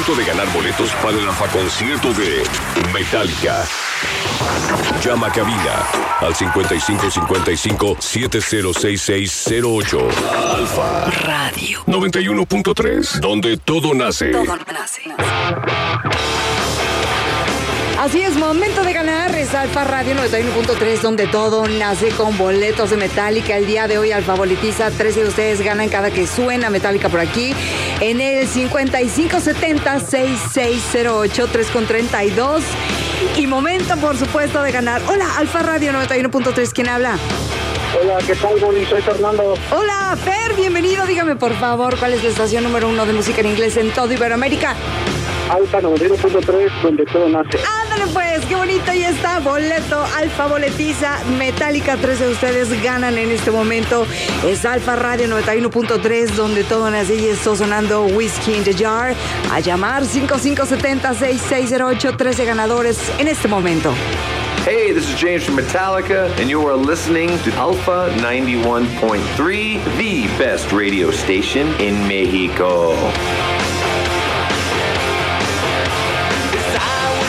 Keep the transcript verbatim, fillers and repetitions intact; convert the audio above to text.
momento de ganar boletos para el Alfa concierto de Metallica. Llama a cabina al cincuenta y cinco cincuenta y cinco, setenta seis seis cero ocho. Alfa Radio noventa y uno punto tres, donde todo nace. Todo nace. Así es, momento de ganar. Es Alfa Radio noventa y uno punto tres, donde todo nace, con boletos de Metallica. El día de hoy Alfa boletiza, trece de ustedes ganan cada que suena Metallica por aquí. En el cincuenta y cinco setenta, sesenta y seis cero ocho, tres con treinta y dos. Y momento, por supuesto, de ganar. Hola, Alfa Radio noventa y uno punto tres, ¿quién habla? Hola, ¿qué tal, Boli? Soy Fernando. Hola, Fer, bienvenido. Dígame, por favor, ¿cuál es la estación número uno de música en inglés en todo Iberoamérica? Alfa noventa y uno punto tres, donde todo nace. Ándale pues, qué bonito, ya está. Boleto, Alfa boletiza, Metallica, trece de ustedes ganan en este momento. Es Alfa Radio noventa y uno punto tres, donde todo nace, y está sonando Whiskey in the Jar. A llamar cincuenta y cinco setenta, sesenta y seis cero ocho, trece ganadores en este momento. Hey, this is James from Metallica, and you are listening to Alpha ninety-one point three, the best radio station in Mexico.